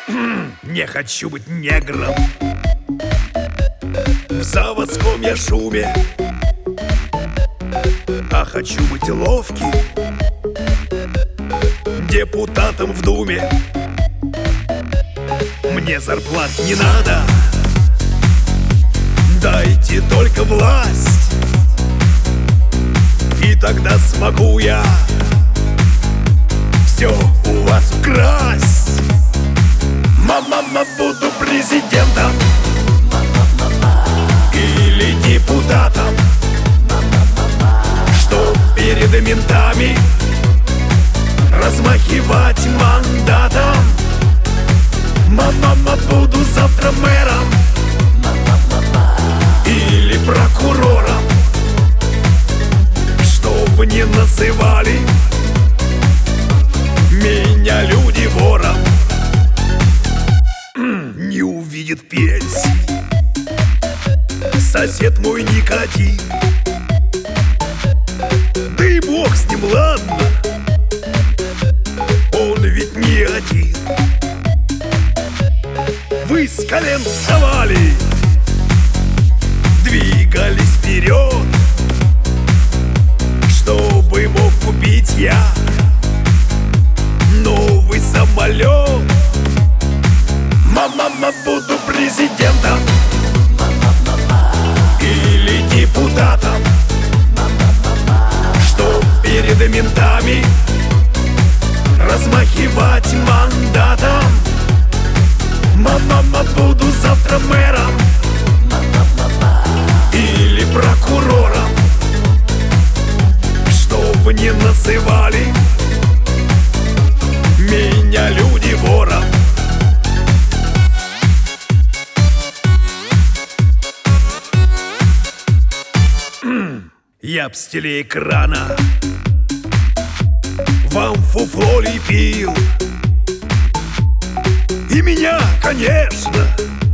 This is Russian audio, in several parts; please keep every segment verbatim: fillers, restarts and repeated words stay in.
Не хочу быть негром в заводском я шуме, а хочу быть ловким депутатом в Думе. Мне зарплат не надо, дайте только власть, и тогда смогу я все у вас украсть. Мама, буду президентом или депутатом, чтоб перед ментами размахивать мандатом. Мама, буду завтра мэром или прокурором, чтобы не называли меня люди вором. Не увидит пенсии сосед мой никотин, да и бог с ним, ладно, он ведь не один. Вы с колен вставали, двигались вперед, чтобы мог купить я новый самолет. Мама, буду президентом или депутатом, чтоб перед ментами размахивать мандатом. Мама, буду завтра мэром или прокурором, чтобы не называли меня люди вором. Я б с телеэкрана вам фуфло лепил, и меня, конечно,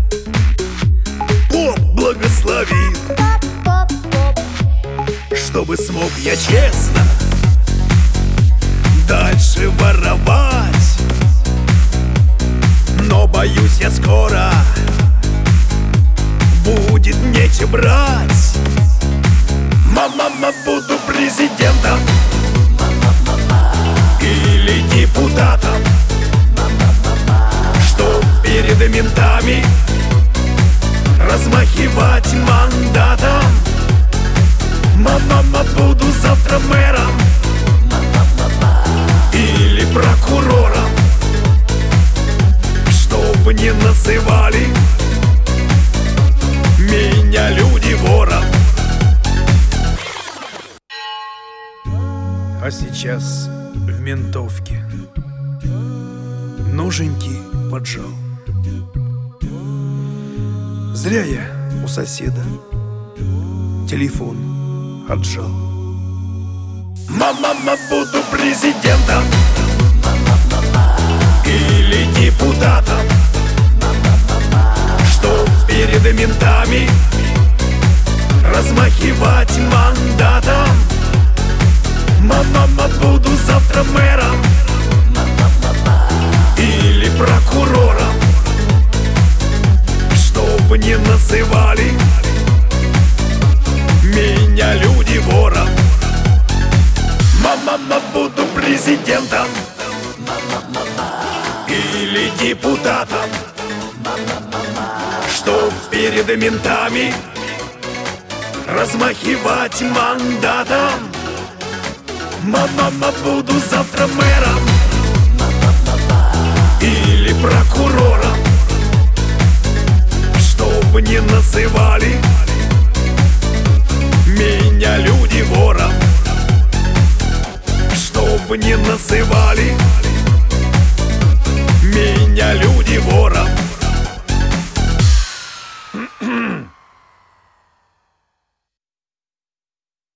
поп благословил, чтобы смог я честно дальше воровать. Но боюсь, я скоро будет нечем брать. Мама, буду президентом или депутатом, чтоб перед ментами размахивать мандатом. Мама, буду завтра мэром или прокурором, чтобы не называли меня люди вором. А сейчас в ментовке ноженьки поджал. Зря я у соседа телефон отжал. Мама, буду президентом или депутатом, чтоб перед ментами размахивать мандатом. Мама, буду завтра мэром или прокурором, чтобы не называли меня люди вором. Мама, буду президентом или депутатом, чтоб перед ментами размахивать мандатом. Мама, буду завтра мэром или прокурором, чтобы не называли меня люди вором, чтобы не называли меня люди вором.